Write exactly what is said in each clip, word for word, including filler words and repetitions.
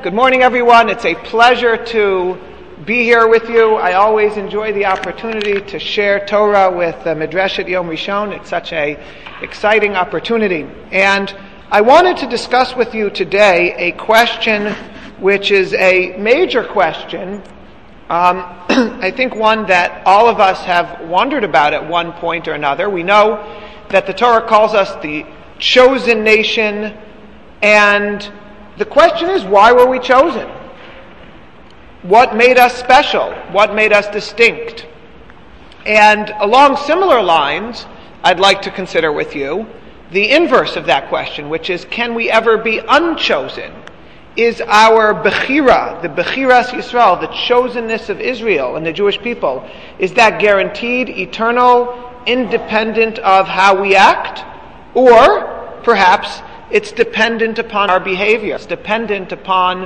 Good morning, everyone. It's a pleasure to be here with you. I always enjoy the opportunity to share Torah with uh, Midreshet Yom Rishon. It's such a exciting opportunity. And I wanted to discuss with you today a question which is a major question. Um, I think one that all of us have wondered about at one point or another. We know that the Torah calls us the chosen nation, and the question is, why were we chosen? What made us special? What made us distinct? And along similar lines, I'd like to consider with you the inverse of that question, which is, can we ever be unchosen? Is our Bechira, the Bechiras Yisrael, the chosenness of Israel and the Jewish people, is that guaranteed, eternal, independent of how we act? Or perhaps it's dependent upon our behavior. It's dependent upon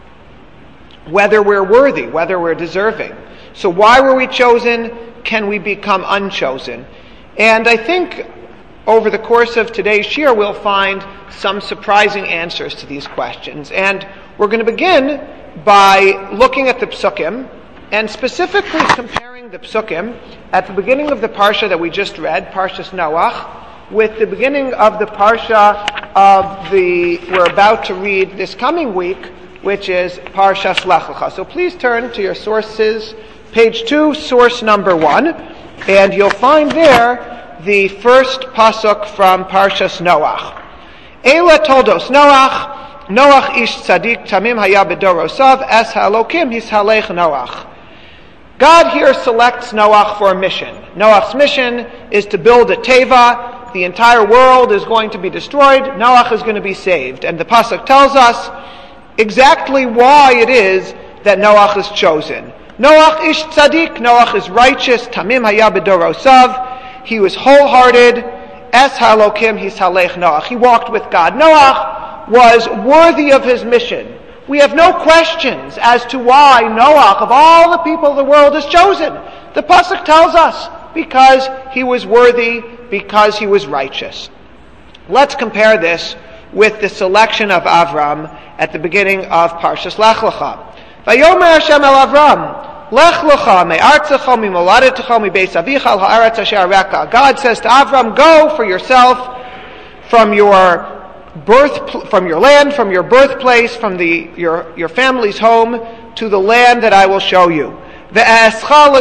whether we're worthy, whether we're deserving. So why were we chosen? Can we become unchosen? And I think over the course of today's shir, we'll find some surprising answers to these questions. And we're going to begin by looking at the Psukim, and specifically comparing the Psukim at the beginning of the Parsha that we just read, Parshas Noach, with the beginning of the Parsha of the, we're about to read this coming week, which is Parshas Lech Lecha. So please turn to your sources, page two, source number one, and you'll find there the first pasuk from Parshas Noach. Eila toldos Noach, Noach ish tzadik tamim haya bedorosav, es halokim hishalech Noach. God here selects Noach for a mission. Noach's mission is to build a teva. The entire world is going to be destroyed. Noach is going to be saved. And the pasuk tells us exactly why it is that Noach is chosen. Noach ish tzadik. Noach is righteous. Tamim haya bedorosav. He was wholehearted. Es halokim hishalech Noach. He walked with God. Noach was worthy of his mission. We have no questions as to why Noach, of all the people of the world, is chosen. The pasuk tells us because he was worthy, because he was righteous. Let's compare this with the selection of Avram at the beginning of Parshas Lech Lecha. Vayomer Hashem el Avram, Lech Lecha me'artzecha mi'moladetecha mi'beis avicha al ha'aretz asher areka. God says to Avram, go for yourself from your birth, from your land, from your birthplace, from the your your family's home, to the land that I will show you. I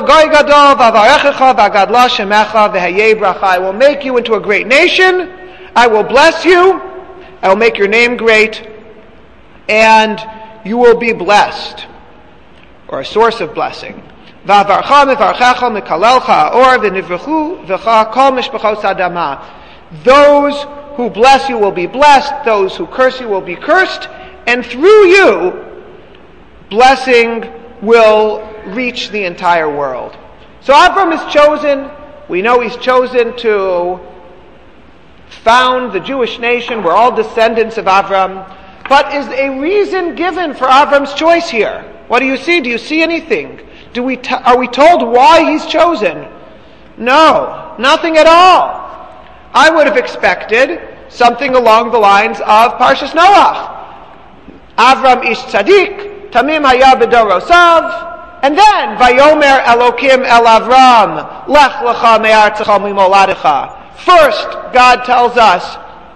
will make you into a great nation. I will bless you. I will make your name great, and you will be blessed, or a source of blessing. Those who bless you will be blessed. Those who curse you will be cursed. And through you, blessing will reach the entire world. So Avram is chosen. We know he's chosen to found the Jewish nation. We're all descendants of Avram. But is a reason given for Avram's choice here? What do you see? Do you see anything? Do we t- are we told why he's chosen? No, nothing at all. I would have expected something along the lines of Parshas Noach. Avram ish tzadik, tamim haya bedorosav, and then Vayomer Elokim el Avram, Lech Lecha me'artzecha mi'moladecha. First, God tells us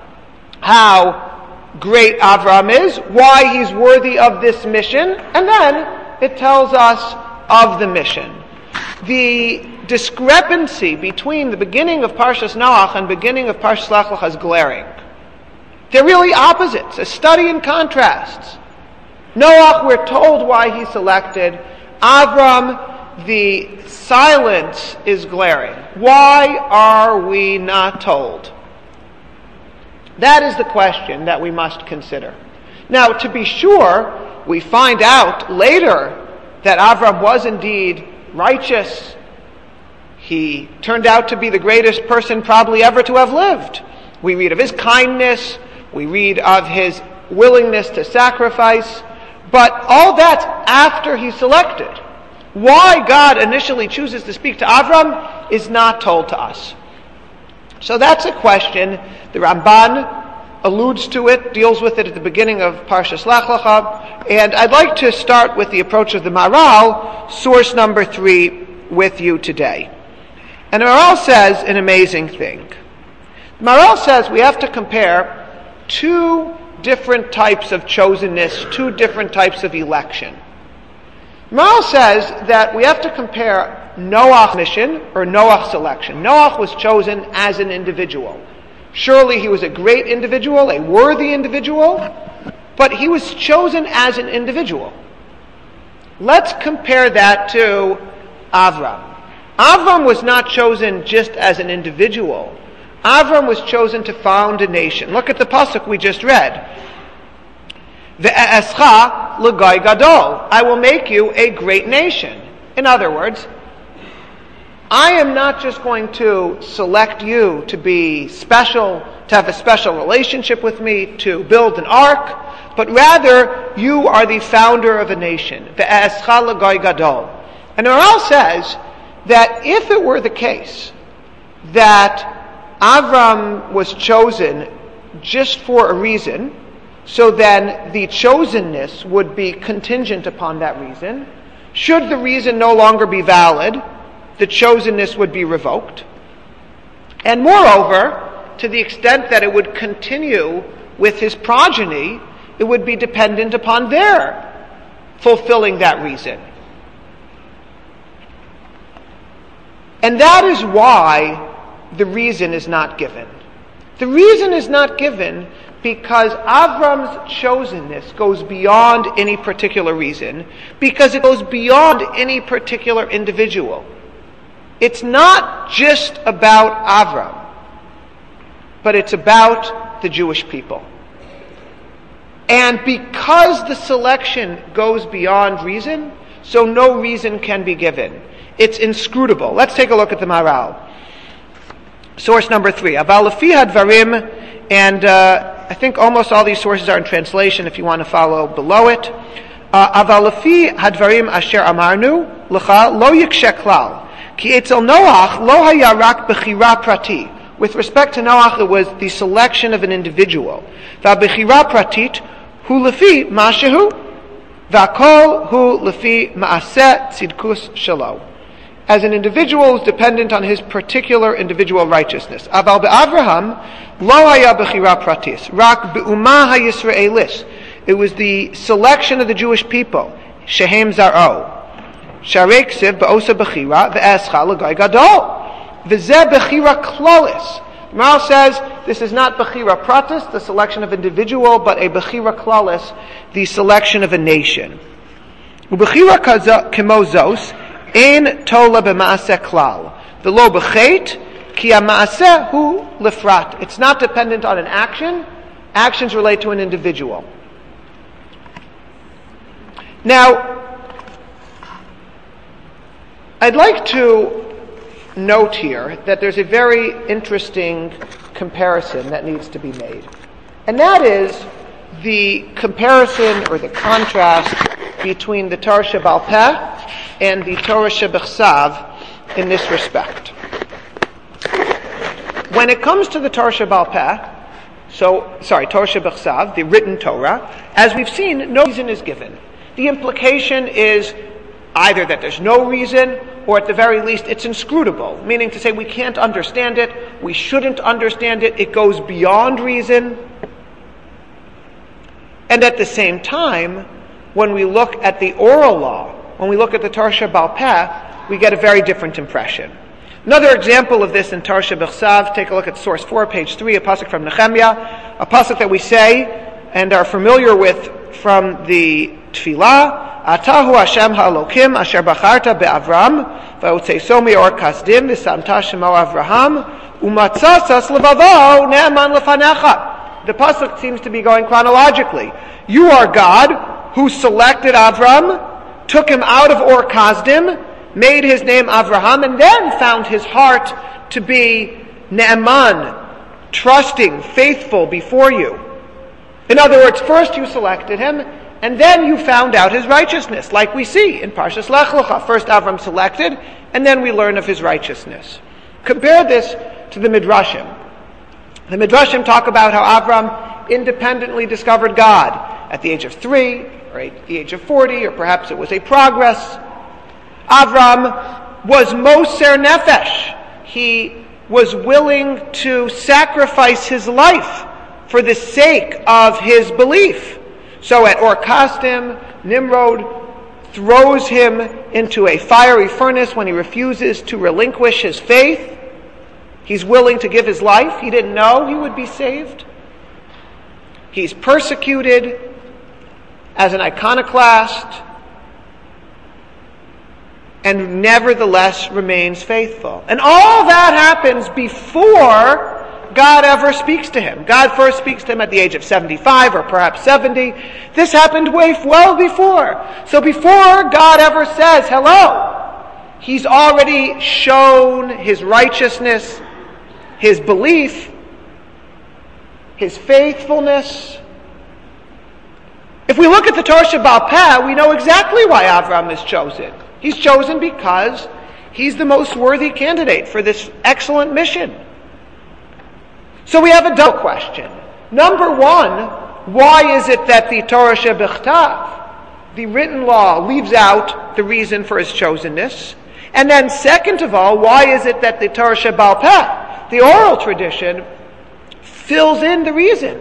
how great Avram is, why he's worthy of this mission, and then it tells us of the mission. The discrepancy between the beginning of Parshas Noach and beginning of Parshas Lech Lecha is glaring. They're really opposites, a study in contrasts. Noach, we're told why he's selected. Avram, the silence is glaring. Why are we not told? That is the question that we must consider. Now, to be sure, we find out later that Avram was indeed righteous. He turned out to be the greatest person probably ever to have lived. We read of his kindness. We read of his willingness to sacrifice. But all that's after he's selected. Why God initially chooses to speak to Avram is not told to us. So that's a question the Ramban alludes to it, deals with it at the beginning of Parshas Lech Lecha, and I'd like to start with the approach of the Maharal, source number three, with you today. And the Maharal says an amazing thing. The Maharal says we have to compare two different types of chosenness, two different types of election. The Maharal says that we have to compare Noach's mission or Noach's election. Noach was chosen as an individual. Surely he was a great individual, a worthy individual, but he was chosen as an individual. Let's compare that to Avram. Avram was not chosen just as an individual. Avram was chosen to found a nation. Look at the pasuk we just read. Ve'escha l'gai gadol. I will make you a great nation. In other words, I am not just going to select you to be special, to have a special relationship with me, to build an ark, but rather you are the founder of a nation. Ve'escha l'gai gadol. And the Maharal says that if it were the case that Avram was chosen just for a reason, so then the chosenness would be contingent upon that reason. Should the reason no longer be valid, the chosenness would be revoked. And moreover, to the extent that it would continue with his progeny, it would be dependent upon their fulfilling that reason. And that is why the reason is not given. The reason is not given because Avram's chosenness goes beyond any particular reason, because it goes beyond any particular individual. It's not just about Avram, but it's about the Jewish people. And because the selection goes beyond reason, so no reason can be given. It's inscrutable. Let's take a look at the Maharal. Source number three. Aval lefi hadvarim, and uh, I think almost all these sources are in translation if you want to follow below it. Aval lefi hadvarim asher amarnu lecha lo yikshe klal. Ki etzel Noach lo haya rak bechira prati. With respect to Noach, it was the selection of an individual. Va'bechira pratit hu lefi ma'ashehu, va'kol hu lefi ma'aseh tzidkus shelo. As an individual is dependent on his particular individual righteousness. Aval be'Avraham lo haya bechira pratis, rak be'umah ha'yisraelis. It was the selection of the Jewish people, shehem zar'o. Sharei ksiv ba'osa bechira ve'escha l'gai gadol. V'zeh bechira klolis. The Maharal says this is not bechira pratis, the selection of individual, but a bechira klolis, the selection of a nation. U'bechira kemozos ein tola b'maaseh klal. V'lo b'chet ki ha'maaseh hu lefrat. It's not dependent on an action. Actions relate to an individual. Now, I'd like to note here that there's a very interesting comparison that needs to be made. And that is the comparison or the contrast between the Torah Sheba'al Peh and the Torah Shebechsav in this respect. When it comes to the Torah Sheba'al Peh, so, sorry, Torah Shebechsav, the written Torah, as we've seen, no reason is given. The implication is either that there's no reason, or at the very least it's inscrutable, meaning to say we can't understand it, we shouldn't understand it, it goes beyond reason. And at the same time, when we look at the oral law, when we look at the Torah Sheba'al Peh, we get a very different impression. Another example of this in Torah Shebechsav, take a look at source four, page three, a pasuk from Nehemiah, a pasuk that we say and are familiar with from the Tefillah, Atahu Hashem ha'Elokim asher bacharta be'Avram va'otzeiso me'or kasdim v'samta shemo Avraham u'matzasas levavo ne'eman lefanecha. The pasuk seems to be going chronologically. You are God who selected Avram, took him out of Or Kasdim, made his name Avraham, and then found his heart to be ne'eman, trusting, faithful before you. In other words, first you selected him, and then you found out his righteousness, like we see in Parshas Lech Lecha. First Avram selected, and then we learn of his righteousness. Compare this to the Midrashim. The Midrashim talk about how Avram independently discovered God at the age of three, or at the age of forty, or perhaps it was a progress. Avram was moser nefesh. He was willing to sacrifice his life for the sake of his belief. So at Or Kasdim, Nimrod throws him into a fiery furnace when he refuses to relinquish his faith. He's willing to give his life. He didn't know he would be saved. He's persecuted as an iconoclast and nevertheless remains faithful. And all that happens before God ever speaks to him. God first speaks to him at the age of seventy-five or perhaps seventy. This happened way well before. So before God ever says hello, he's already shown his righteousness, his belief, his faithfulness. If we look at the Torah Shebaal Peh, we know exactly why Avram is chosen. He's chosen because he's the most worthy candidate for this excellent mission. So we have a double question. Number one, why is it that the Torah Shebichtav, the written law, leaves out the reason for his chosenness? And then second of all, why is it that the Torah Shebaal Peh, the oral tradition, fills in the reason?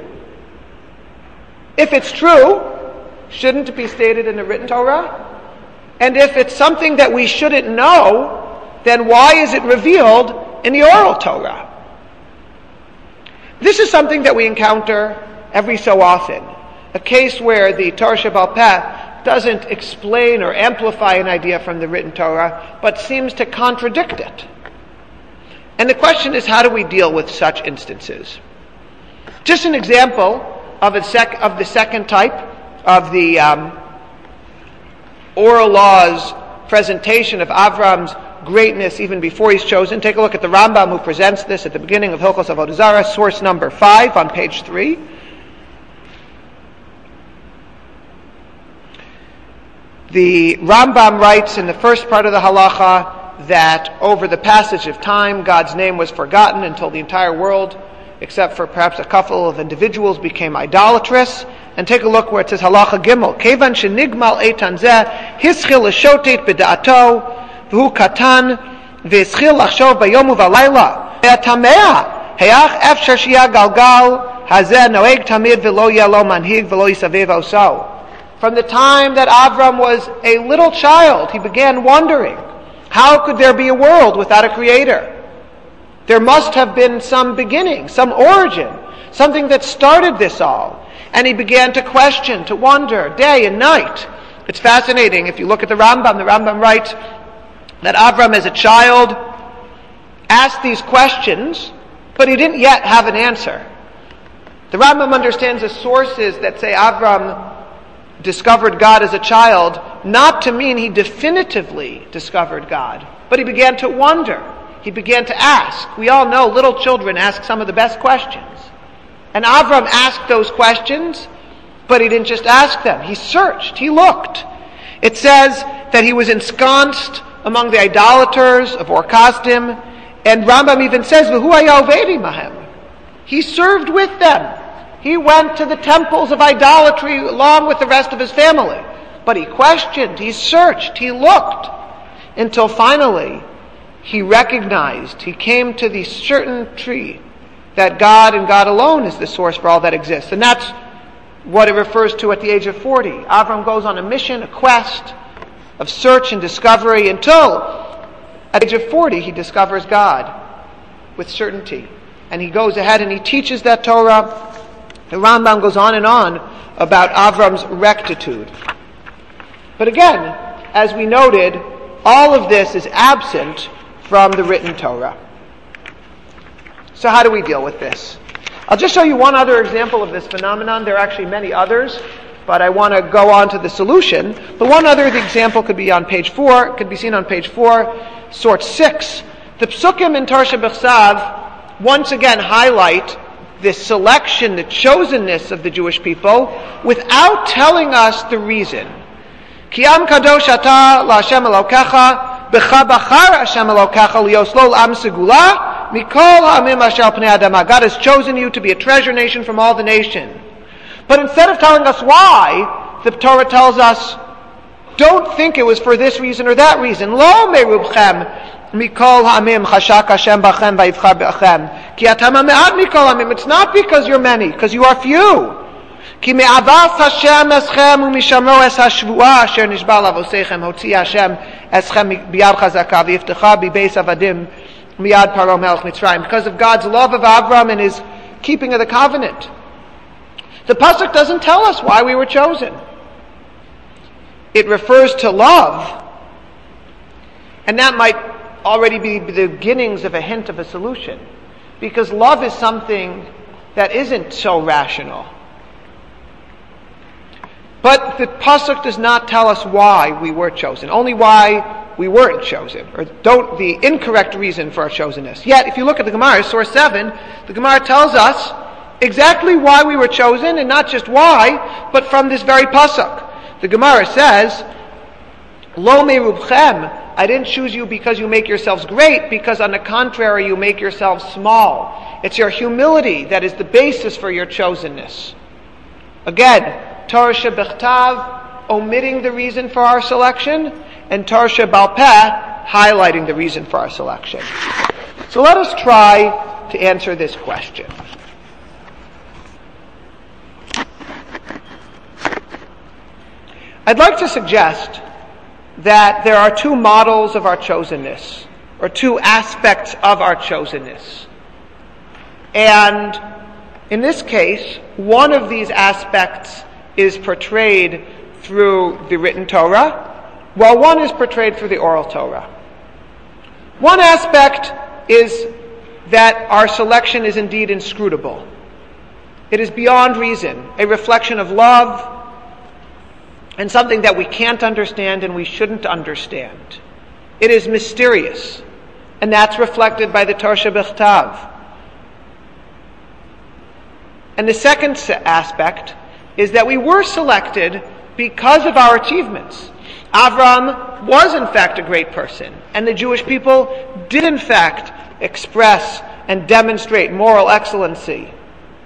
If it's true, shouldn't it be stated in the written Torah? And if it's something that we shouldn't know, then why is it revealed in the oral Torah? This is something that we encounter every so often. A case where the Torah Shebaal Peh doesn't explain or amplify an idea from the written Torah, but seems to contradict it. And the question is, how do we deal with such instances? Just an example of, a sec- of the second type of the um, oral law's presentation of Avram's greatness even before he's chosen. Take a look at the Rambam, who presents this at the beginning of Hilchos Avodah Zarah, source number five on page three. The Rambam writes in the first part of the halacha that over the passage of time, God's name was forgotten until the entire world, except for perhaps a couple of individuals, became idolatrous. And take a look where it says halacha gimel. Kevan shenigmal eitan zeh hischil l'shotet b'da'ato v'hu katan v'hischil lachshov b'yom u'v'alayla v'yatamea he'ach efshar sheyah galgal hazeh noeg tamid v'lo yeh lo manhig v'lo yisavev oso. From the time that Avram was a little child, he began wondering, how could there be a world without a creator? There must have been some beginning, some origin, something that started this all. And he began to question, to wonder, day and night. It's fascinating. If you look at the Rambam, the Rambam writes that Avram as a child asked these questions, but he didn't yet have an answer. The Rambam understands the sources that say Avram discovered God as a child, not to mean he definitively discovered God, but he began to wonder. He began to ask. We all know little children ask some of the best questions. And Avram asked those questions, but he didn't just ask them. He searched. He looked. It says that he was ensconced among the idolaters of Or Kasdim, and Rambam even says, "V'hu haya oved imahem." He served with them. He went to the temples of idolatry along with the rest of his family. But he questioned, he searched, he looked, until finally he recognized, he came to the certain tree that God and God alone is the source for all that exists. And that's what it refers to at the age of forty. Avram goes on a mission, a quest of search and discovery until at the age of forty he discovers God with certainty. And he goes ahead and he teaches that Torah. The Rambam goes on and on about Avram's rectitude. But again, as we noted, all of this is absent from the written Torah. So how do we deal with this? I'll just show you one other example of this phenomenon. There are actually many others, but I want to go on to the solution. The one other the example could be on page four, could be seen on page four, sort six. The psukim in Torah Shebichtav once again highlight this selection, the chosenness of the Jewish people, without telling us the reason. Kiam kadosh ata la Hashem Elokecha, b'cha bachar Hashem Elokecha lioslo l'am segula, Mikol ha'amim asher al pnei adama. God has chosen you to be a treasure nation from all the nations. But instead of telling us why, the Torah tells us, don't think it was for this reason or that reason. Lo merubchem mikol ha'amim chashak Hashem bachem vayivchar b'achem. Ki atam ha'me'at mikol ha'amim. It's not because you're many, because you are few. Ki me'avas Hashem eschem u'mishamro es hashvuah asher nishba lavoseichem hotzi Hashem eschem biyad chazaka v'yiftecha b'beis avadim miyad paro melech Mitzrayim. Because of God's love of Avram and His keeping of the covenant. The pasuk doesn't tell us why we were chosen. It refers to love, and that might already be the beginnings of a hint of a solution, because love is something that isn't so rational. But the pasuk does not tell us why we were chosen, only why we weren't chosen, or don't the incorrect reason for our chosenness. Yet, if you look at the Gemara, source seven, the Gemara tells us exactly why we were chosen, and not just why, but from this very pasuk. The Gemara says, Lo merubchem, I didn't choose you because you make yourselves great, because on the contrary, you make yourselves small. It's your humility that is the basis for your chosenness. Again, Torah shebechtav, omitting the reason for our selection, and Torah shebal peh, highlighting the reason for our selection. So let us try to answer this question. I'd like to suggest that there are two models of our chosenness, or two aspects of our chosenness. And in this case, one of these aspects is portrayed through the written Torah, while one is portrayed through the oral Torah. One aspect is that our selection is indeed inscrutable. It is beyond reason, a reflection of love, and something that we can't understand and we shouldn't understand. It is mysterious, and that's reflected by the Torah shebechtav. And the second aspect is that we were selected because of our achievements. Avram was in fact a great person, and the Jewish people did in fact express and demonstrate moral excellency.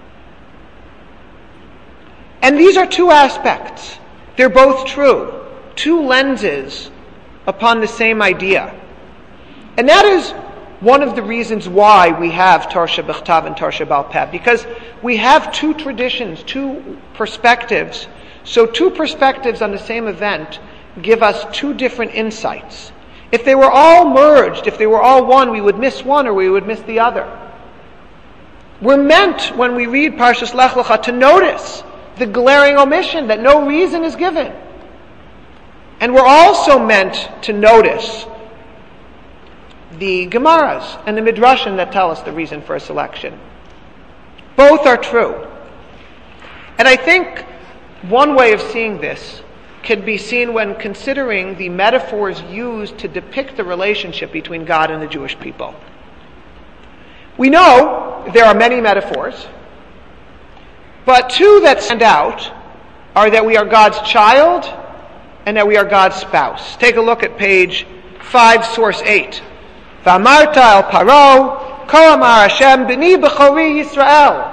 And these are two aspects. They're both true. Two lenses upon the same idea. And that is one of the reasons why we have Torah shebechtav and Torah shebal peh, because we have two traditions, two perspectives. So two perspectives on the same event give us two different insights. If they were all merged, if they were all one, we would miss one or we would miss the other. We're meant, when we read Parshas Lech Lecha, to notice the glaring omission that no reason is given. And we're also meant to notice the Gemaras and the Midrashim that tell us the reason for a selection. Both are true. And I think one way of seeing this can be seen when considering the metaphors used to depict the relationship between God and the Jewish people. We know there are many metaphors, but two that stand out are that we are God's child and that we are God's spouse. Take a look at page five, source eight. V'amarta el paro, ko amar Hashem b'ni b'chori Yisrael.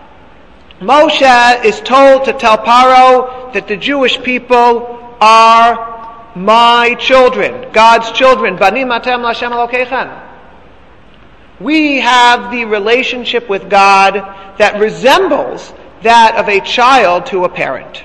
Moshe is told to tell Paro that the Jewish people are my children, God's children. Banim atem l'Hashem Elokeichem. We have the relationship with God that resembles that of a child to a parent.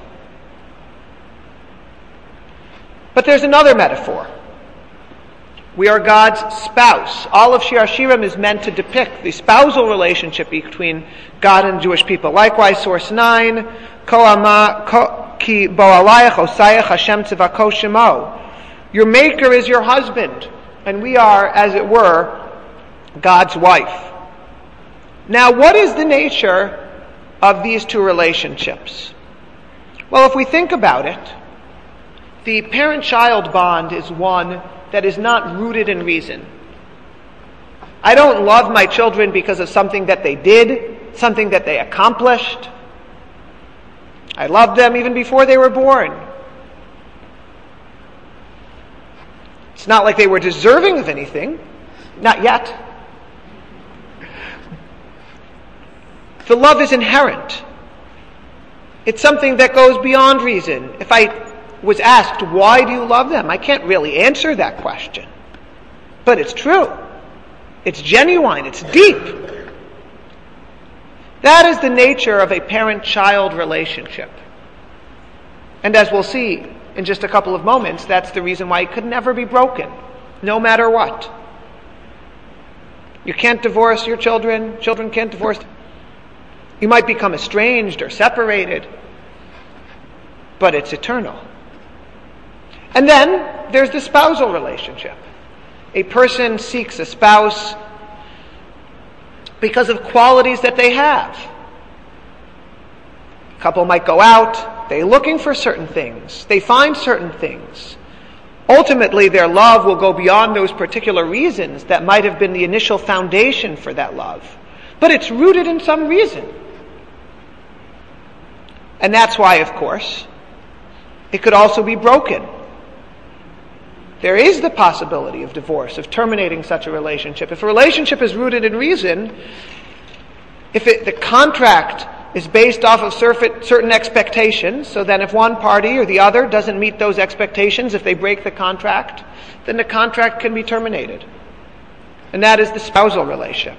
But there's another metaphor. We are God's spouse. All of Shir Hashirim is meant to depict the spousal relationship between God and Jewish people. Likewise, source nine, Ko ama ki bo alayach osayach Hashem tzivako shemo. Your maker is your husband, and we are, as it were, God's wife. Now, what is the nature of these two relationships? Well, if we think about it, the parent-child bond is one that is not rooted in reason. I don't love my children because of something that they did, something that they accomplished. I loved them even before they were born. It's not like they were deserving of anything. Not yet. The love is inherent. It's something that goes beyond reason. If I was asked, why do you love them? I can't really answer that question. But it's true. It's genuine. It's deep. That is the nature of a parent-child relationship. And as we'll see in just a couple of moments, that's the reason why it could never be broken, no matter what. You can't divorce your children. Children can't divorce. You might become estranged or separated, but it's eternal. And then there's the spousal relationship. A person seeks a spouse because of qualities that they have. A couple might go out, they're looking for certain things, they find certain things. Ultimately, their love will go beyond those particular reasons that might have been the initial foundation for that love. But it's rooted in some reason. And that's why, of course, it could also be broken. There is the possibility of divorce, of terminating such a relationship. If a relationship is rooted in reason, if it, the contract is based off of certain expectations, so then if one party or the other doesn't meet those expectations, if they break the contract, then the contract can be terminated. And that is the spousal relationship.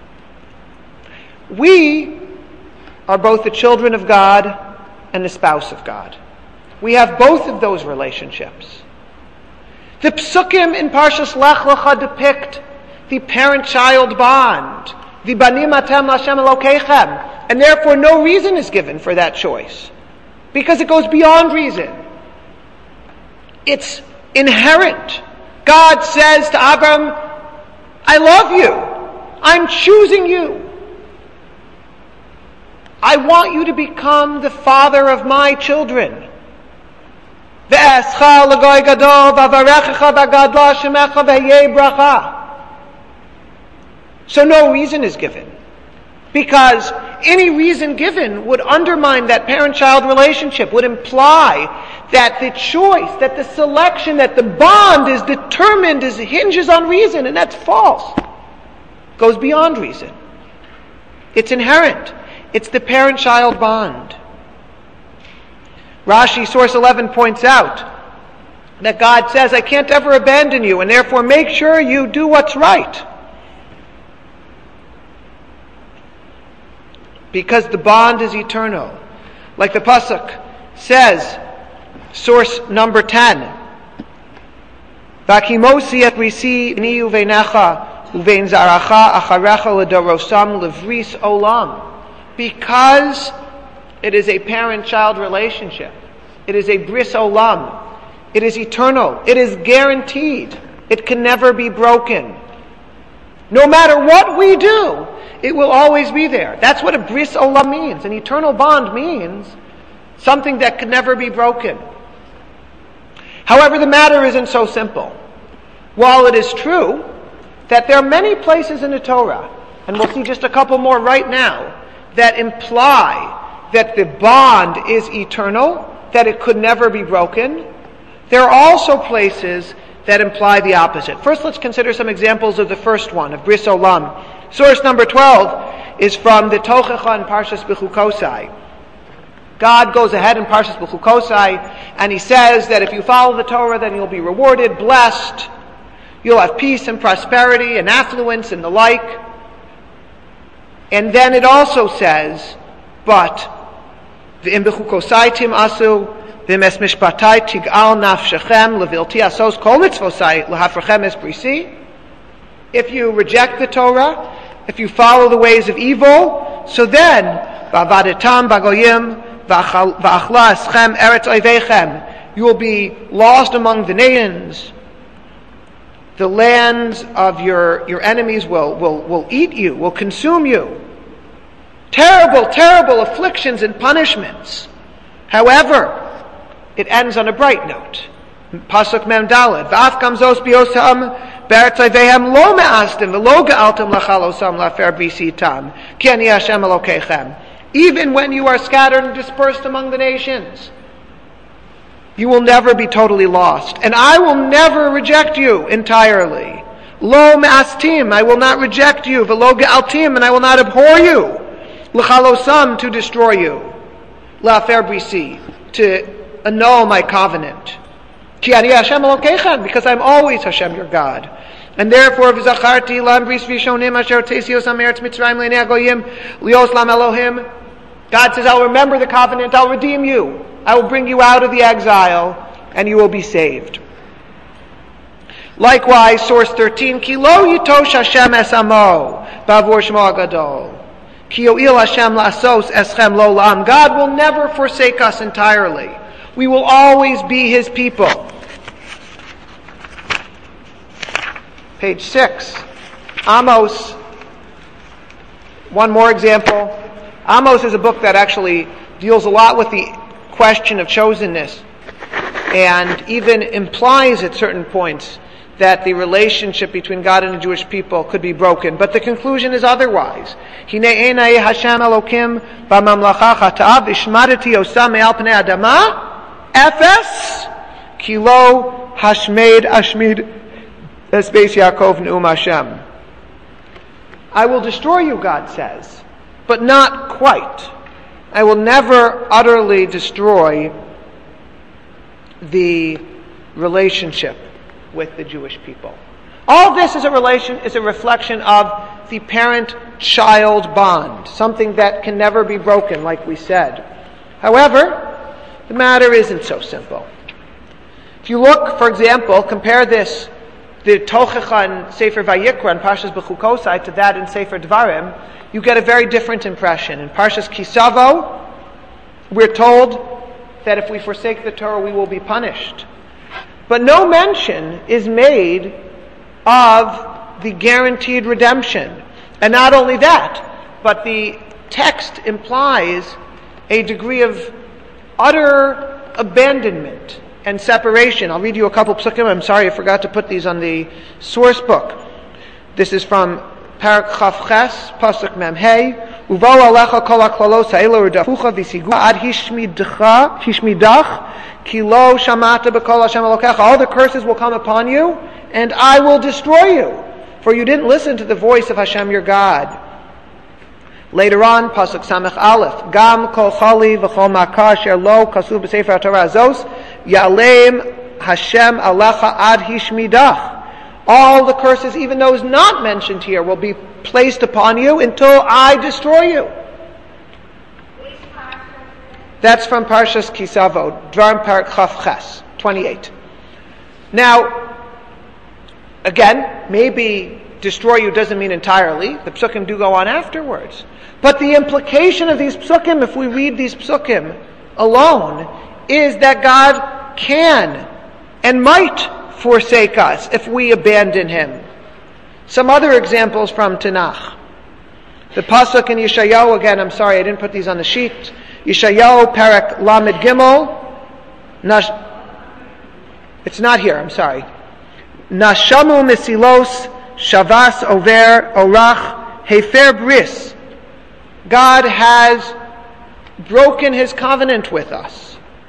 We are both the children of God and the spouse of God. We have both of those relationships. The psukim in Parshas Lech Lecha depict the parent-child bond, the banim atem l'Hashem Elokeichem, and therefore no reason is given for that choice, because it goes beyond reason. It's inherent. God says to Abram, I love you. I'm choosing you. I want you to become the father of my children. So no reason is given, because any reason given would undermine that parent-child relationship, would imply that the choice, that the selection, that the bond is determined, is hinges on reason, and that's false. It goes beyond reason. It's inherent. It's the parent-child bond. Rashi, source eleven, points out that God says, I can't ever abandon you, and therefore make sure you do what's right. Because the bond is eternal. Like the Pasuk says, source number ten, Vakimosi et risi ni uvenecha uvein zaracha acharecha ledorosam levris olam. Because it is a parent-child relationship. It is a bris olam. It is eternal. It is guaranteed. It can never be broken. No matter what we do, it will always be there. That's what a bris olam means. An eternal bond means something that can never be broken. However, the matter isn't so simple. While it is true that there are many places in the Torah, and we'll see just a couple more right now, that imply that the bond is eternal, that it could never be broken, there are also places that imply the opposite. First, let's consider some examples of the first one, of Bris Olam. Source number twelve is from the Tochecha in Parshas Bechukosai. God goes ahead in Parshas Bechukosai, and He says that if you follow the Torah, then you'll be rewarded, blessed, you'll have peace and prosperity and affluence and the like. And then it also says, but V'im bechukosai tim asu, v'im es mishpatai tig'al nafshechem, levilti asos kol mitzvosai, l'hafrechem es brisi. If you reject the Torah, if you follow the ways of evil, so then, v'avadetam bagoyim, v'achla eschem eretz oivechem, you will be lost among the nations. The lands of your, your enemies will, will, will eat you, will consume you. Terrible, terrible afflictions and punishments. However, it ends on a bright note. Pasuk Mem Daled. V'af kamzos biosam beretz oivehem lo me'astim v'lo ge'altim lachalosam lafer bisitam ki ani Hashem Elokeichem. Even when you are scattered and dispersed among the nations, you will never be totally lost. And I will never reject you entirely. Lo me'astim, I will not reject you. V'lo ge'altim, and I will not abhor you. L'chalosam, to destroy you. La'afer brisi, to annul my covenant. Ki ani Hashem Elokechem, because I'm always Hashem your God. And therefore, v'zacharti lam bris vishonim asher tesios ameretz Mitzrayim le'nei hagoyim lios lam Elohim. God says, I'll remember the covenant, I'll redeem you. I will bring you out of the exile, and you will be saved. Likewise, source thirteen, Ki lo yitosh Hashem es amo b'avor shmo hagadol. Ki yo'il Hashem la'asos eschem lo la'am. God will never forsake us entirely. We will always be His people. Page six. Amos. One more example. Amos is a book that actually deals a lot with the question of chosenness and even implies at certain points that the relationship between God and the Jewish people could be broken. But the conclusion is otherwise. Hinei enai Hashem Elokim b'mamlacha chatav ishmadati osam me'al pnei adama efes kilo hashmed ashmid esbeis Yaakov ne'um Hashem. I will destroy you, God says, but not quite. I will never utterly destroy the relationship with the Jewish people. All this is a relation, is a reflection of the parent-child bond, something that can never be broken, like we said. However, the matter isn't so simple. If you look, for example, compare this, the Tochecha in Sefer Vayikra and Parshas Bechukosai to that in Sefer Dvarim, you get a very different impression. In Parshas Kisavo, we're told that if we forsake the Torah, we will be punished. But no mention is made of the guaranteed redemption. And not only that, but the text implies a degree of utter abandonment and separation. I'll read you a couple psukim. I'm sorry, I forgot to put these on the source book. This is from Parak Chaf Ches, Pasuk Mem Hey. Uvo alecha kol haklalos ha'elo redafucha v'sigu ad hishmidach hishmidach ki lo shamata b'kol Hashem Elokecha. All the curses will come upon you, and I will destroy you, for you didn't listen to the voice of Hashem your God. Later on, Pasuk Samech Aleph, Gam kol chali v'chol makar asher lo kasu b'sefer HaTorah azos ya'aleim Hashem alecha ad hishmidach. All the curses, even those not mentioned here, will be placed upon you until I destroy you. That's from Parshas Kisavo, Dvarim Parak Chaf Ches, twenty-eight. Now, again, maybe destroy you doesn't mean entirely. The psukim do go on afterwards. But the implication of these psukim, if we read these psukim alone, is that God can and might forsake us if we abandon Him. Some other examples from Tanakh. The pasuk in Yeshayahu, again, I'm sorry, I didn't put these on the sheet. Yeshayahu, Parak Lamed Gimel. Nash, it's not here, I'm sorry. Nashamu misilos shavas over orach hefer bris. God has broken His covenant with us.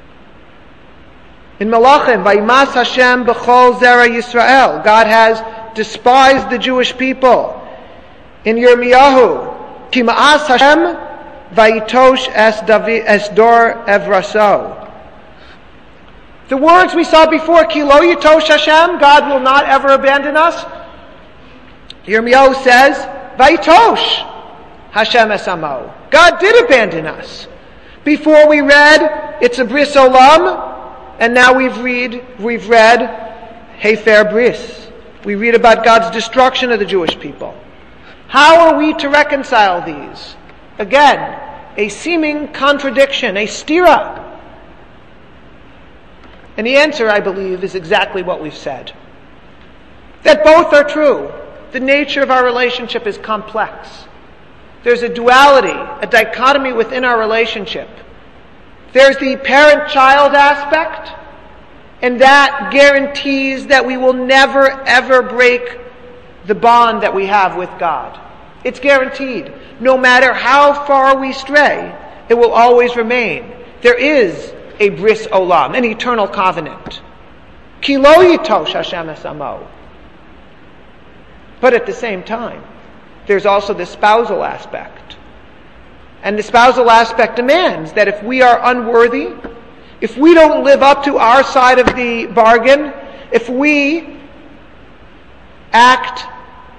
In Malachim, Vayimas Hashem b'chol zera Yisrael, God has despised the Jewish people. In Yirmiyahu, Ki ma'as Hashem vayitosh es David es dor evraso. The words we saw before, Ki lo yitosh Hashem, God will not ever abandon us. Yirmiyahu says, Vayitosh Hashem es amo. God did abandon us. Before we read, it's a bris olam. And now we've read, we've read Hefer Bris. We read about God's destruction of the Jewish people. How are we to reconcile these? Again, a seeming contradiction, a stira. And the answer, I believe, is exactly what we've said. That both are true. The nature of our relationship is complex. There's a duality, a dichotomy within our relationship. There's the parent-child aspect, and that guarantees that we will never, ever break the bond that we have with God. It's guaranteed. No matter how far we stray, it will always remain. There is a bris olam, an eternal covenant. Ki lo yitosh Hashem es amo. But at the same time, there's also the spousal aspect. And the spousal aspect demands that if we are unworthy, if we don't live up to our side of the bargain, if we act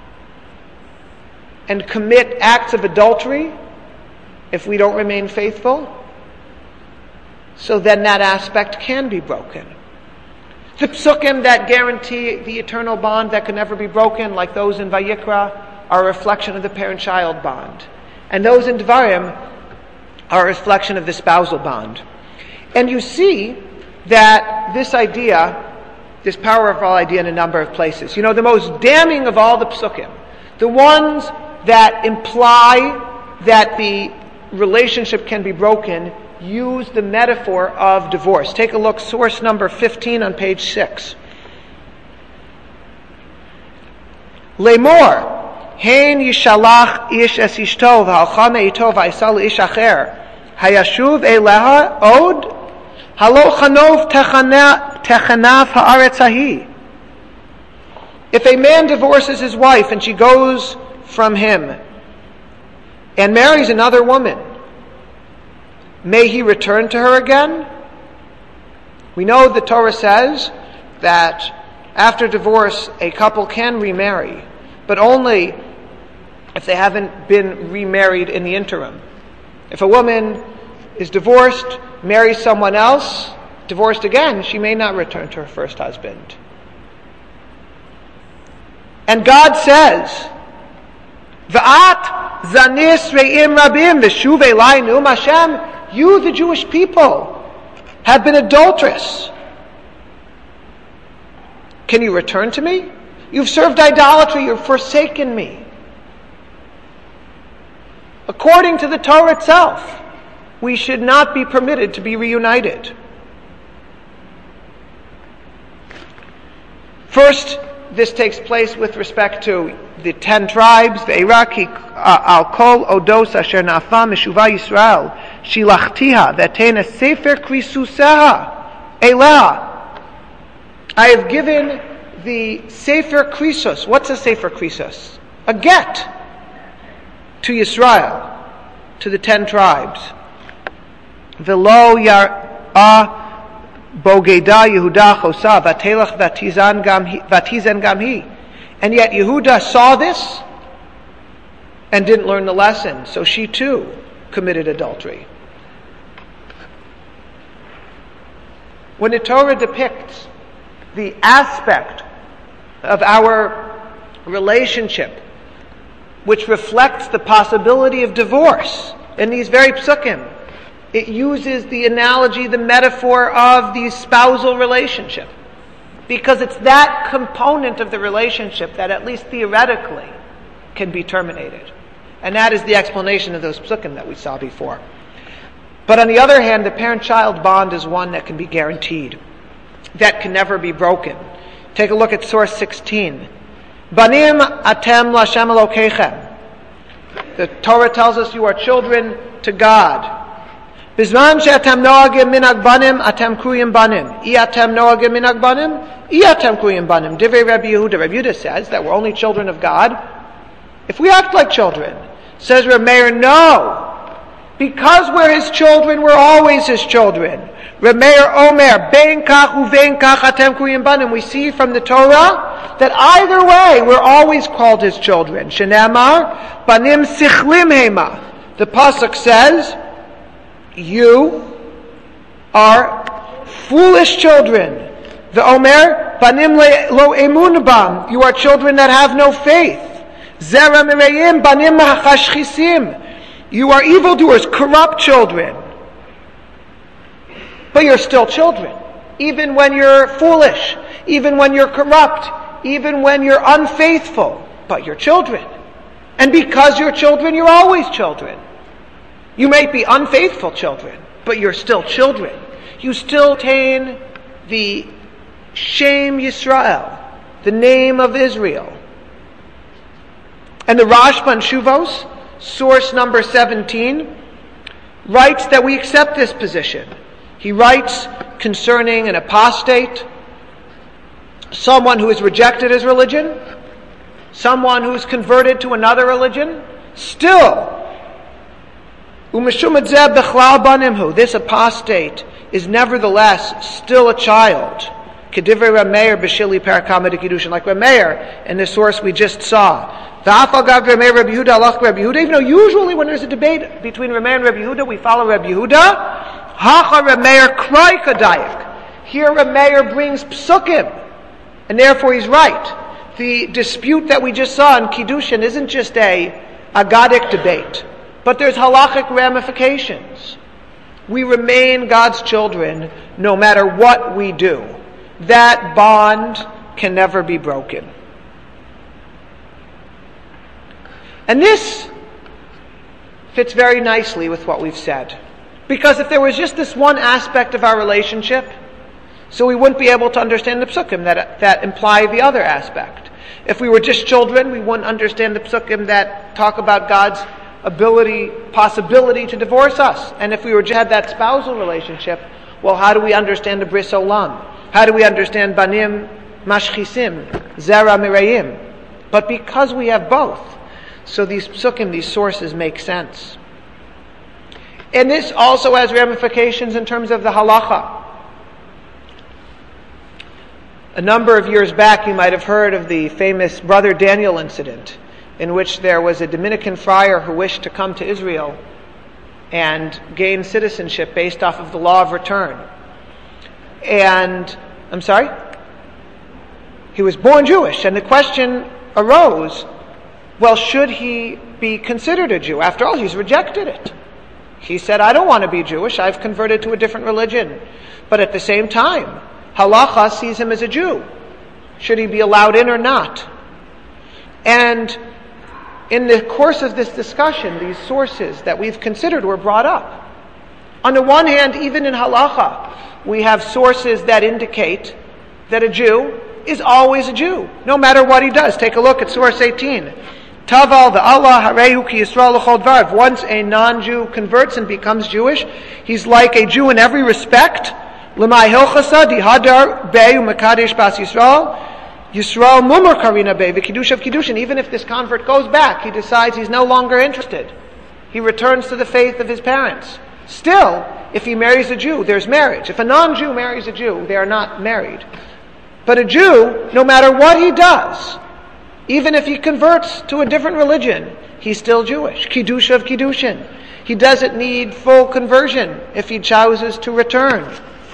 and commit acts of adultery, if we don't remain faithful, so then that aspect can be broken. The psukim that guarantee the eternal bond that can never be broken, like those in Vayikra, are a reflection of the parent-child bond. And those in Dvarim are a reflection of the spousal bond. And you see that this idea, this powerful idea in a number of places. You know, the most damning of all the psukim, the ones that imply that the relationship can be broken, use the metaphor of divorce. Take a look, source number fifteen on page six. Lemor, hein yishalach ish es ishto v'halcha me'ito v'aisa le'ish acher, hayashuv eleha od, halo chanov techanav ha'aretz hahi. If a man divorces his wife and she goes from him and marries another woman, may he return to her again? We know the Torah says that after divorce a couple can remarry, but only if they haven't been remarried in the interim. If a woman is divorced, marries someone else, divorced again, she may not return to her first husband. And God says, V'at zanis re'im rabim v'shuv elai nu'um Hashem. You, the Jewish people, have been adulterous. Can you return to me? You've served idolatry. You've forsaken me. According to the Torah itself, we should not be permitted to be reunited. First, this takes place with respect to the ten tribes. Ve'iraki al kol odos asher na'afa meshuva Yisrael shilachtiha v'tena sefer krisuseha eleha. I have given the sefer krisos. What's a sefer krisos? A get to Yisrael, to the ten tribes. V'lo yar'a Bogeda Yehuda Chosa Vatelach Vatizan Gamhi. And yet Yehuda saw this and didn't learn the lesson, so she too committed adultery. When the Torah depicts the aspect of our relationship which reflects the possibility of divorce in these very psukim, it uses the analogy, the metaphor of the spousal relationship. Because it's that component of the relationship that, at least theoretically, can be terminated. And that is the explanation of those psukim that we saw before. But on the other hand, the parent-child bond is one that can be guaranteed, that can never be broken. Take a look at source sixteen. Banim atem l'Hashem Elokeichem. The Torah tells us you are children to God. Bizman she'atem noagim minag banim, atem kruyim banim. I atem noagim minag banim, I atem kruyim banim. Divrei Rabbi Yehuda. Rabbi Yehuda says that we're only children of God if we act like children. Says Reb Meir, no. Because we're His children, we're always His children. Reb Meir Omer, bein kach uvein kach atem kruyim banim. We see from the Torah that either way, we're always called His children. Shenemar, banim sichlim hema. The pasuk says, you are foolish children. The Omer, banim lo emun bam. You are children that have no faith. Zera mereyim banim hachashchisim. You are evildoers, corrupt children. But you're still children. Even when you're foolish, even when you're corrupt, even when you're unfaithful, but you're children. And because you're children, you're always children. You may be unfaithful children, but you're still children. You still retain the Shem Yisrael, the name of Israel. And the Rashba in Shuvos, source number seventeen, writes that we accept this position. He writes concerning an apostate, someone who has rejected his religion, someone who's converted to another religion, still Umeshum zeh bechlal banim hu. This apostate is nevertheless still a child. Kedivrei Reb Meir b'shili parakama de kiddushin, like Reb Meir in the source we just saw. V'afal gav Reb Meir Reb Yehuda alach Reb Yehuda. Even though usually when there's a debate between Reb Meir and Reb Yehuda, we follow Reb Yehuda. Hacha Reb Meir krai kadayik. Here Reb Meir brings psukim, and therefore he's right. The dispute that we just saw in kiddushin isn't just a agadic debate, but there's halachic ramifications. We remain God's children no matter what we do. That bond can never be broken. And this fits very nicely with what we've said. Because if there was just this one aspect of our relationship, so we wouldn't be able to understand the psukim that, that imply the other aspect. If we were just children, we wouldn't understand the psukim that talk about God's ability, possibility to divorce us. And if we were just had that spousal relationship, well, how do we understand the bris olam? How do we understand banim mashchisim, zera mirayim? But because we have both, so these psukim, these sources make sense. And this also has ramifications in terms of the halacha. A number of years back, you might have heard of the famous Brother Daniel incident, in which there was a Dominican friar who wished to come to Israel and gain citizenship based off of the law of return. And, I'm sorry? He was born Jewish, and the question arose, well, should he be considered a Jew? After all, he's rejected it. He said, I don't want to be Jewish, I've converted to a different religion. But at the same time, halacha sees him as a Jew. Should he be allowed in or not? And in the course of this discussion, these sources that we've considered were brought up. On the one hand, even in halacha, we have sources that indicate that a Jew is always a Jew, no matter what he does. Take a look at source eighteen. Taval the Allah harehu ki Yisrael l'chol dvar. Once a non-Jew converts and becomes Jewish, he's like a Jew in every respect. L'mai hilchasa dihadar be'u mekadesh bas Yisrael. Yisrael mumar karina be v'kiddush of kiddushin. Even if this convert goes back, he decides he's no longer interested. He returns to the faith of his parents. Still, if he marries a Jew, there's marriage. If a non-Jew marries a Jew, they are not married. But a Jew, no matter what he does, even if he converts to a different religion, he's still Jewish. Kiddush of kiddushin. He doesn't need full conversion if he chooses to return.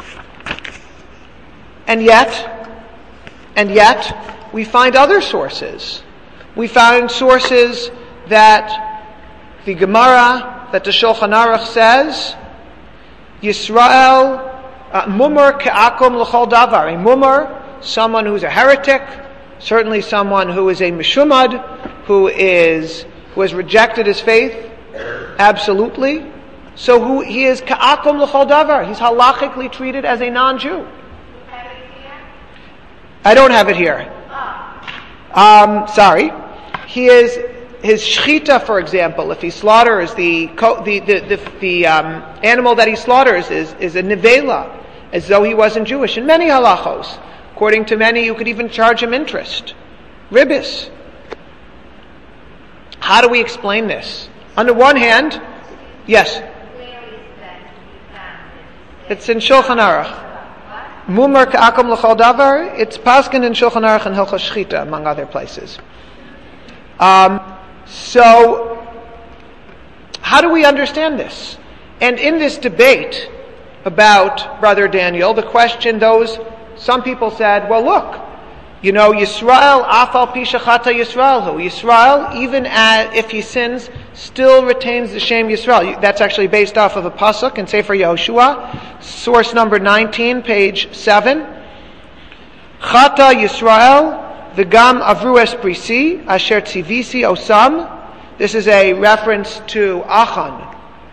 And yet, And yet, we find other sources. We find sources that the Gemara, that the Shulchan Aruch says, Yisrael, uh, mumar ke'akum l'chol davar. A mumar, someone who's a heretic, certainly someone who is a mishumad, who is who has rejected his faith, absolutely. So who he is ke'akum l'chol davar. He's halachically treated as a non-Jew. I don't have it here. Um, sorry. He is, his shchita, for example, if he slaughters the the the, the, the um, animal that he slaughters is, is a nevela, as though he wasn't Jewish. In many halachos, according to many, you could even charge him interest. Ribis. How do we explain this? On the one hand, yes. It's in Shulchan Aruch. Mumar ka'akum l'chol davar, it's paskin in Shulchan Aruch and Hilchos Shchita, among other places. Um, so, how do we understand this? And in this debate about Brother Daniel, the question those, some people said, well look, you know, Yisrael, afal pi shechata Yisrael hu. Yisrael, even as, if he sins, still retains the shame Yisrael. That's actually based off of a pasuk in Sefer Yehoshua, source number nineteen, page seven. Chata Yisrael, v'gam avru es prisi, asher tzivisi osam. This is a reference to Achan,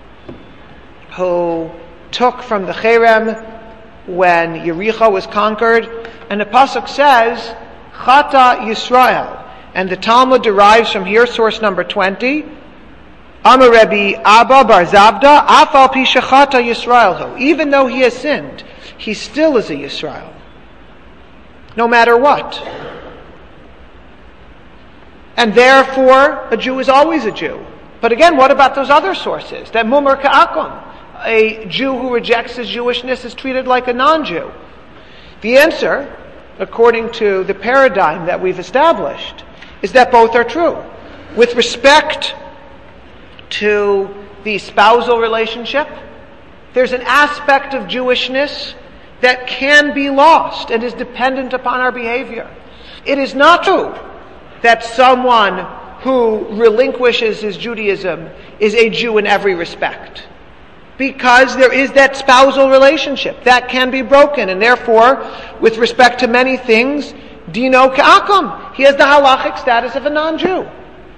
who took from the Cherem when Yericho was conquered. And the pasuk says, Chata Yisrael. And the Talmud derives from here, source number twenty, Amar Rebbe Abba bar Zabda, Afal pi shechata Yisrael. Even though he has sinned, he still is a Yisrael. No matter what. And therefore, a Jew is always a Jew. But again, what about those other sources? That mumar ka'akum, a Jew who rejects his Jewishness is treated like a non-Jew. The answer, according to the paradigm that we've established, is that both are true. With respect to the spousal relationship, there's an aspect of Jewishness that can be lost and is dependent upon our behavior. It is not true that someone who relinquishes his Judaism is a Jew in every respect, because there is that spousal relationship that can be broken, and therefore, with respect to many things, dino ka'akum, he has the halachic status of a non-Jew.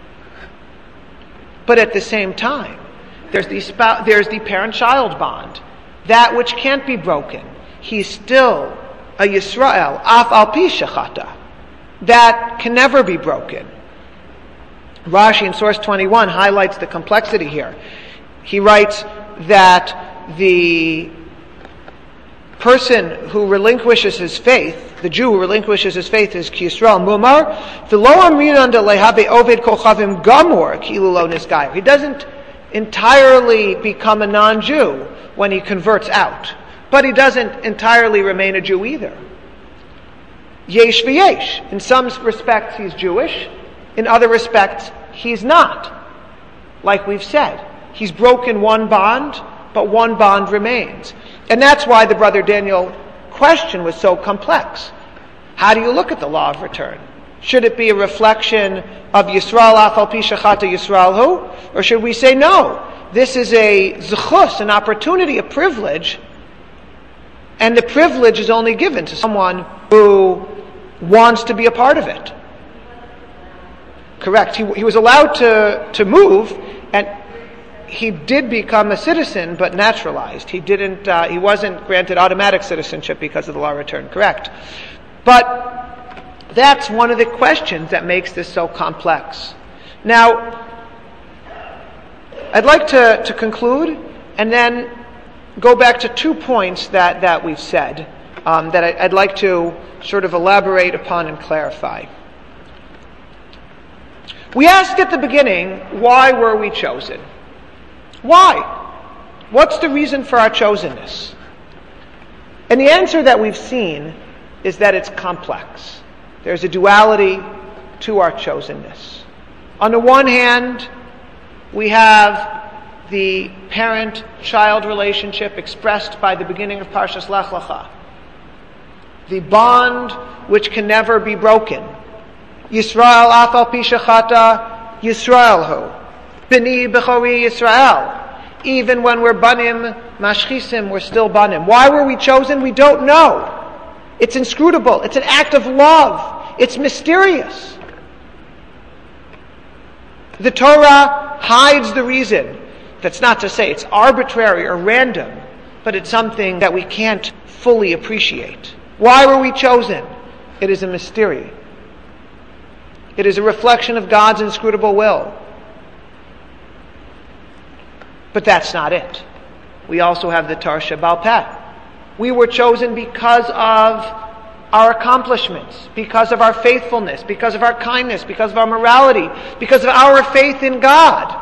But at the same time, there's the spou- there's the parent-child bond, that which can't be broken. He's still a Yisrael, af al pi shechata, that can never be broken. Rashi in source twenty-one highlights the complexity here. He writes that the person who relinquishes his faith, the Jew who relinquishes his faith, is ki Yisrael mumar, v'lo amrinan de lehave oved kochavim gamor kilu lo nisgayer. He doesn't entirely become a non-Jew when he converts out, but he doesn't entirely remain a Jew either. Yesh v'yesh. In some respects he's Jewish, in other respects he's not. Like we've said, he's broken one bond, but one bond remains. And that's why the brother Daniel question was so complex. How do you look at the law of return? Should it be a reflection of Yisrael afal pi shechata Yisrael hu? Or should we say no? This is a zechus, an opportunity, a privilege, and the privilege is only given to someone who wants to be a part of it. Correct. He, he was allowed to, to move, and he did become a citizen, but naturalized. He didn't. Uh, he wasn't granted automatic citizenship because of the law of return. Correct. But that's one of the questions that makes this so complex. Now, I'd like to, to conclude and then go back to two points that, that we've said um, that I, I'd like to sort of elaborate upon and clarify. We asked at the beginning, why were we chosen? Why? What's the reason for our chosenness? And the answer that we've seen is that it's complex. There's a duality to our chosenness. On the one hand, we have the parent-child relationship expressed by the beginning of Parshas Lech Lecha. The bond which can never be broken. Yisrael afal pi shechata Yisrael hu. B'ni b'chori Yisrael. Even when we're banim mashchisim, we're still banim. Why were we chosen? We don't know. It's inscrutable. It's an act of love. It's mysterious. The Torah hides the reason. That's not to say it's arbitrary or random, but it's something that we can't fully appreciate. Why were we chosen? It is a mystery. It is a reflection of God's inscrutable will. But that's not it. We also have the Tarsha Baal Peh. We were chosen because of our accomplishments, because of our faithfulness, because of our kindness, because of our morality, because of our faith in God.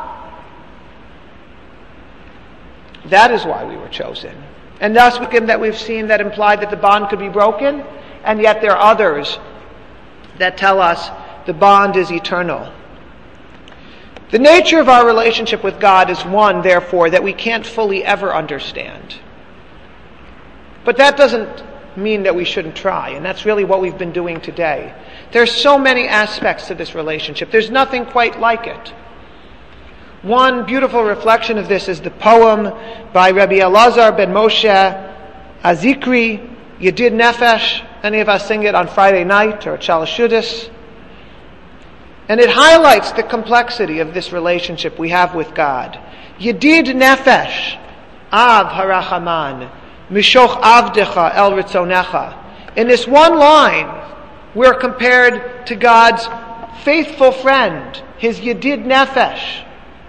That is why we were chosen. And thus, that we've seen that imply that the bond could be broken, and yet there are others that tell us the bond is eternal. The nature of our relationship with God is one, therefore, that we can't fully ever understand. But that doesn't mean that we shouldn't try, and that's really what we've been doing today. There's so many aspects to this relationship. There's nothing quite like it. One beautiful reflection of this is the poem by Rabbi Elazar ben Moshe Azikri, Yedid Nefesh. Many of us sing it on Friday night or at Shalashudis. And it highlights the complexity of this relationship we have with God. Yedid Nefesh, Av Harachaman, Mishoch Avdecha El Ritzonecha. In this one line, we're compared to God's faithful friend, his Yedid Nefesh.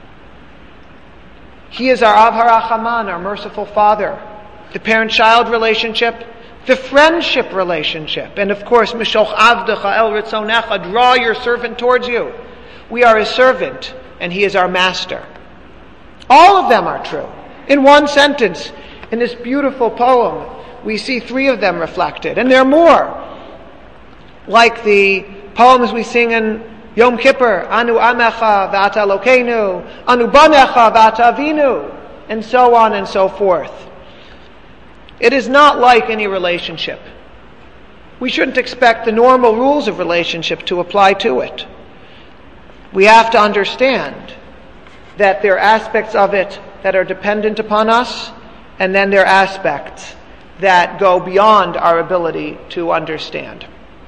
He is our Av Harachaman, our merciful Father. The parent-child relationship, the friendship relationship, and of course, Mishoch Avdecha El Ritzonecha, draw your servant towards you. We are his servant. and He is our master. All of them are true. In one sentence, in this beautiful poem, we see three of them reflected, and there are more. Like the poems we sing in Yom Kippur, Anu Amecha V'ata Elokeinu, Anu Banecha V'ata Avinu, and so on and so forth. It is not like any relationship. We shouldn't expect the normal rules of relationship to apply to it. We have to understand that there are aspects of it that are dependent upon us, and then there are aspects that go beyond our ability to understand.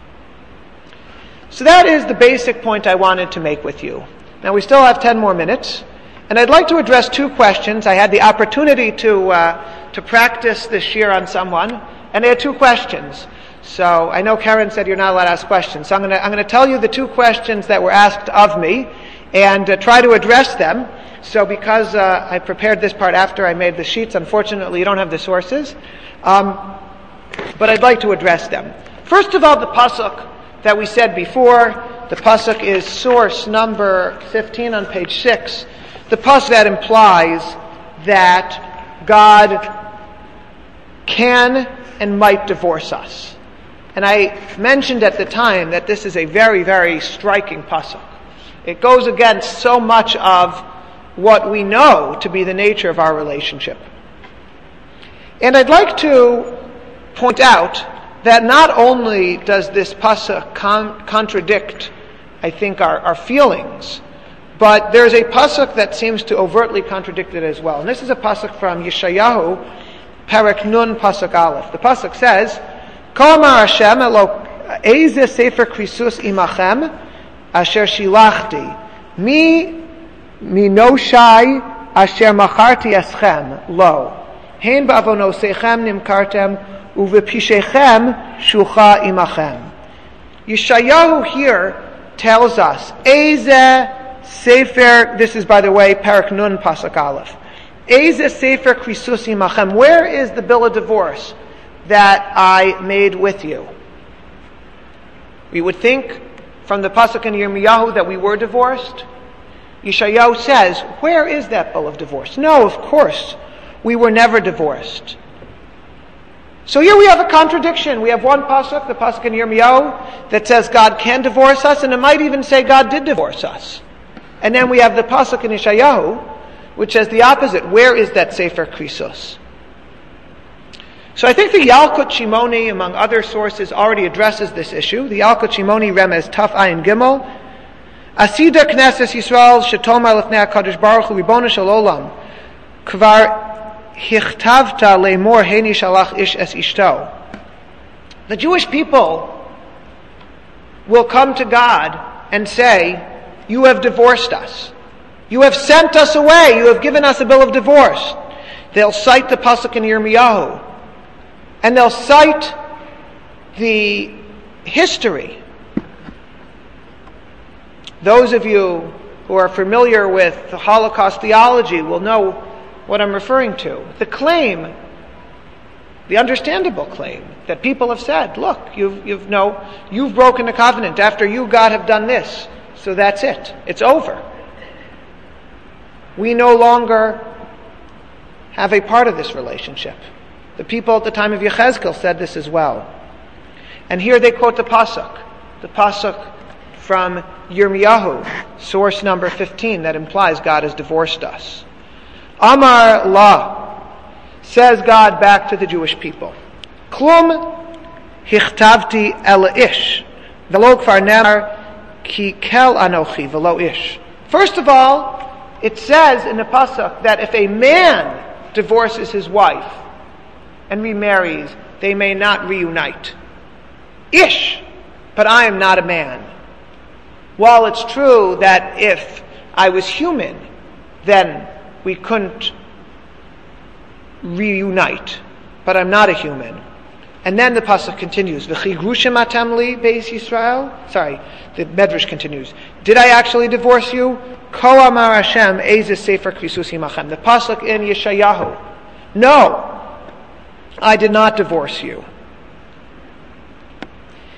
So that is the basic point I wanted to make with you. Now we still have ten more minutes, and I'd like to address two questions. I had the opportunity to uh, to practice this year on someone, and I had two questions. So I know Karen said you're not allowed to ask questions, so I'm going to I'm going to tell you the two questions that were asked of me, and uh, try to address them. So because uh, I prepared this part after I made the sheets, unfortunately you don't have the sources, um, but I'd like to address them. First of all, the pasuk that we said before, the pasuk is source number fifteen on page six, the pasuk that implies that God can and might divorce us. And I mentioned at the time that this is a very, very striking pasuk. It goes against so much of what we know to be the nature of our relationship. And I'd like to point out that not only does this pasuk con- contradict, I think, our, our feelings, but there's a pasuk that seems to overtly contradict it as well. And this is a pasuk from Yeshayahu, Perek Nun, pasuk Aleph. The pasuk says, Ko amar Hashem elo eze sefer krisus imachem asher shilachti mi minoshai asher macharti eschem lo hein ba'avonosechem nimkartem uvepishechem shucha imachem. Yeshayahu here tells us, Eze Sefer, this is by the way, Perek Nun Pasuk Aleph. Eze Sefer Krisus Imachem. Where is the bill of divorce that I made with you? We would think from the Pasuk in Yirmiyahu that we were divorced. Yeshayahu says, where is that bill of divorce? No, of course, we were never divorced. So here we have a contradiction. We have one pasuk, the pasuk in Yirmiyahu, that says God can divorce us, and it might even say God did divorce us. And then we have the pasuk in Yeshayahu, which says the opposite. Where is that Sefer Krisos? So I think the Yalkut Shimoni, among other sources, already addresses this issue. The Yalkut Shimoni Remez Taf Ayin Gimel, Asida Knesses Yisrael Shetomar Lefnei HaKadosh Baruch Hu Ribono Shel Olam Kvar Hichtavta Leimor Heini Shalach Ish Es Ishto. The Jewish people will come to God and say, you have divorced us. You have sent us away. You have given us a bill of divorce. They'll cite the pasuk in Yirmiyahu, and they'll cite the history. Those of you who are familiar with the Holocaust theology will know what I'm referring to. The claim, the understandable claim, that people have said, look, you've, you've, no, you've broken the covenant. After you, God, have done this. So that's it. It's over. We no longer have a part of this relationship. The people at the time of Yechezkel said this as well. And here they quote the pasuk, the pasuk from Yirmiyahu, source number fifteen, that implies God has divorced us. Amar La, says God back to the Jewish people, Klum hichtavti el ish, velo kvar nemar ki kel anochi velo ish. First of all, it says in the pasuk that if a man divorces his wife and remarries, they may not reunite. Ish, but I am not a man. While it's true that if I was human, then we couldn't reunite, but I'm not a human. And then the pasuk continues, V'chi grushim atem li beis Yisrael. Sorry, the Medrash continues. Did I actually divorce you? Ko amar Hashem eze sefer krisus imachem. The pasuk in Yeshayahu. No, I did not divorce you.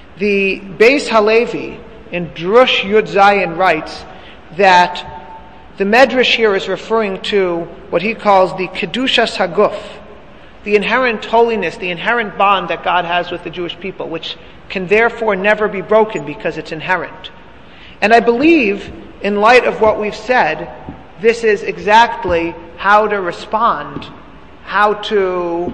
The Beis Halevi in Drush Yud Zayin writes that the Medrash here is referring to what he calls the Kedushas Haguf, the inherent holiness, the inherent bond that God has with the Jewish people, which can therefore never be broken because it's inherent. And I believe, in light of what we've said, this is exactly how to respond, how to,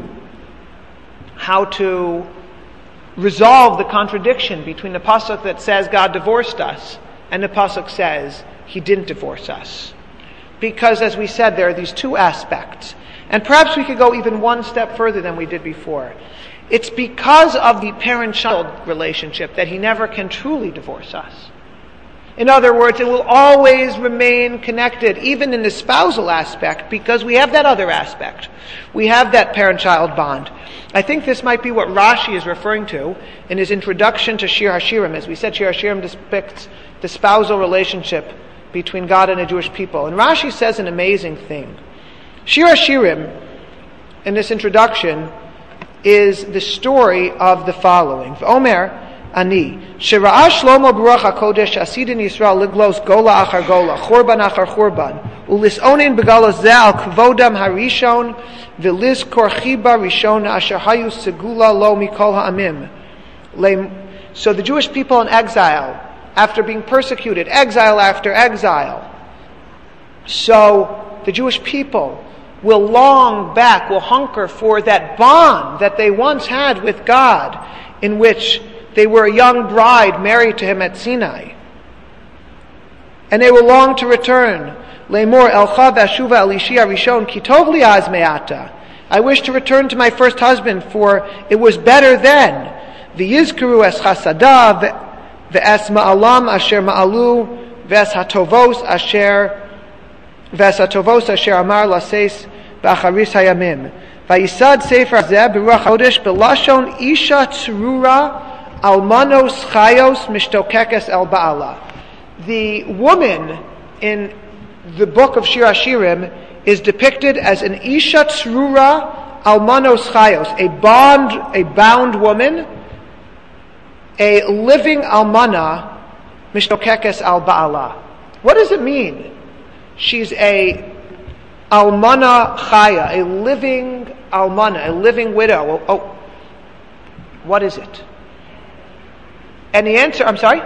how to resolve the contradiction between the pasuk that says God divorced us and the pasuk says He didn't divorce us. Because, as we said, there are these two aspects. And perhaps we could go even one step further than we did before. It's because of the parent-child relationship that He never can truly divorce us. In other words, it will always remain connected, even in the spousal aspect, because we have that other aspect. We have that parent-child bond. I think this might be what Rashi is referring to in his introduction to Shir HaShirim. As we said, Shir HaShirim depicts the spousal relationship between God and the Jewish people. And Rashi says an amazing thing. Shir HaShirim, in this introduction, is the story of the following. V'omer ani, shera'a Shlomo Baruch HaKodesh asidin Yisrael liglos gola achar gola, churban achar churban, ulisonin begalos zeh al kvodam harishon, v'lizkor chiba rishon asher hayu segula lo mikol ha'amim. So the Jewish people in exile, after being persecuted, exile after exile, so the Jewish people will long back, will hunker for that bond that they once had with God, in which they were a young bride married to Him at Sinai. And they will long to return. Le'mor elcha v'ashuva elishi arishon ki tov li az me'ata. I wish to return to my first husband, for it was better then. V'yizkaru es chasadav v'es ma'alam asher ma'alu v'es hatovos asher v'es hatovos asher amar laseis b'acharis hayamim. V'yisad sefer zeh b'ruach hodesh b'lashon isha tzrura almanos chayos mishtokekes el ba'ala. The woman in the book of Shir HaShirim is depicted as an isha tzrura almanos chayos, a bond, a bound woman, a living almana mishtokekes el ba'ala. What does it mean? She's a almana chaya, a living almana, a living widow. Oh, what is it? And the answer, I'm sorry?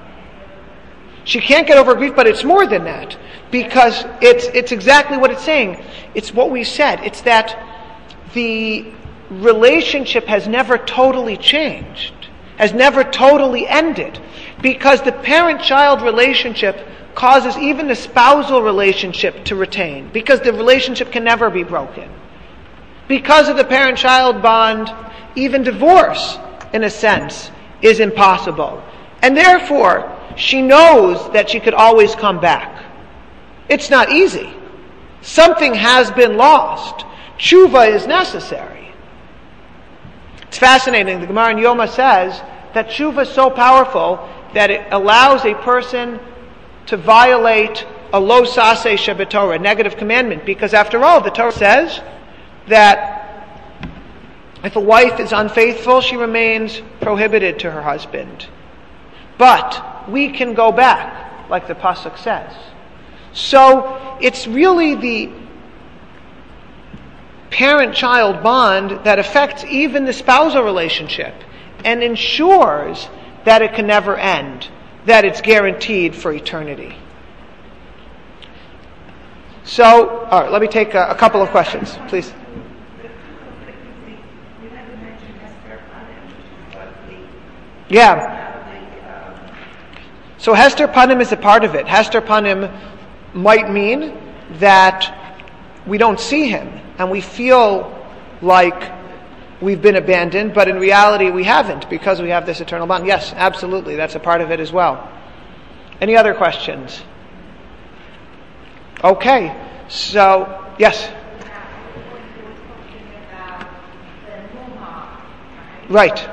She can't get over grief, but it's more than that. Because it's it's exactly what it's saying. It's what we said. It's that the relationship has never totally changed, has never totally ended. Because the parent-child relationship causes even the spousal relationship to retain. Because the relationship can never be broken. Because of the parent-child bond, even divorce, in a sense, is impossible. And therefore, she knows that she could always come back. It's not easy. Something has been lost. Tshuva is necessary. It's fascinating. The Gemara in Yoma says that tshuva is so powerful that it allows a person to violate a lo saseh shebetorah, a negative commandment. Because after all, the Torah says that if a wife is unfaithful, she remains prohibited to her husband. But we can go back, like the pasuk says. So it's really the parent-child bond that affects even the spousal relationship and ensures that it can never end, that it's guaranteed for eternity. So, all right, let me take a, a couple of questions, please. Yeah. So Hester Panim is a part of it. Hester Panim might mean that we don't see him and we feel like we've been abandoned, but in reality we haven't, because we have this eternal bond. Yes, absolutely. That's a part of it as well. Any other questions? Okay. So, yes. Right.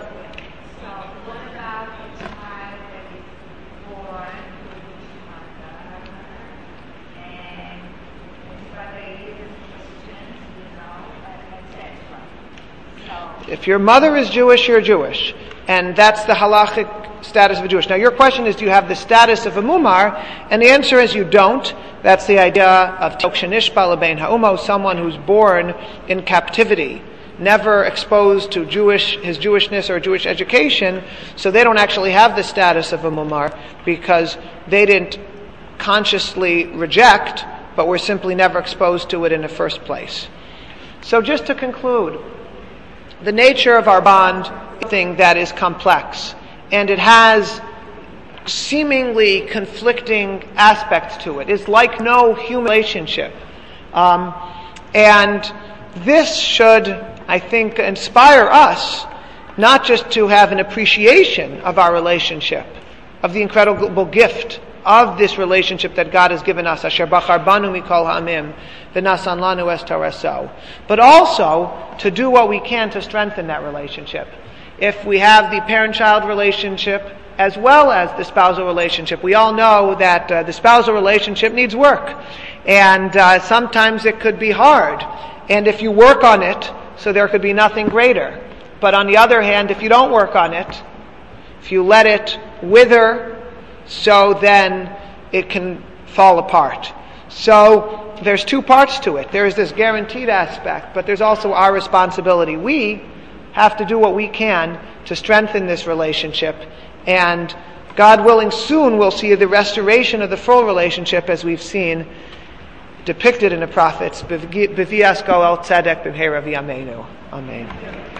If your mother is Jewish, you're Jewish. And that's the halachic status of a Jewish. Now your question is, do you have the status of a mumar? And the answer is you don't. That's the idea of Tokshanish Balabain Ha'umo, someone who's born in captivity, never exposed to Jewish his Jewishness or Jewish education, so they don't actually have the status of a mumar because they didn't consciously reject, but were simply never exposed to it in the first place. So just to conclude, the nature of our bond is something that is complex, and it has seemingly conflicting aspects to it. It's like no human relationship. Um, and this should, I think, inspire us not just to have an appreciation of our relationship, of the incredible gift of this relationship that God has given us, Asher Bachar Banu Mikol Ha'amim, V'nasan Lanu Es Toraso, but also to do what we can to strengthen that relationship. If we have the parent-child relationship as well as the spousal relationship, we all know that uh, the spousal relationship needs work, and uh, sometimes it could be hard. And if you work on it, so there could be nothing greater. But on the other hand, if you don't work on it, if you let it wither, so then it can fall apart. So there's two parts to it. There's this guaranteed aspect, but there's also our responsibility. We have to do what we can to strengthen this relationship, and God willing, soon we'll see the restoration of the full relationship as we've seen depicted in the prophets. B'vias goel tzedek b'mheira v'yameinu. Amen.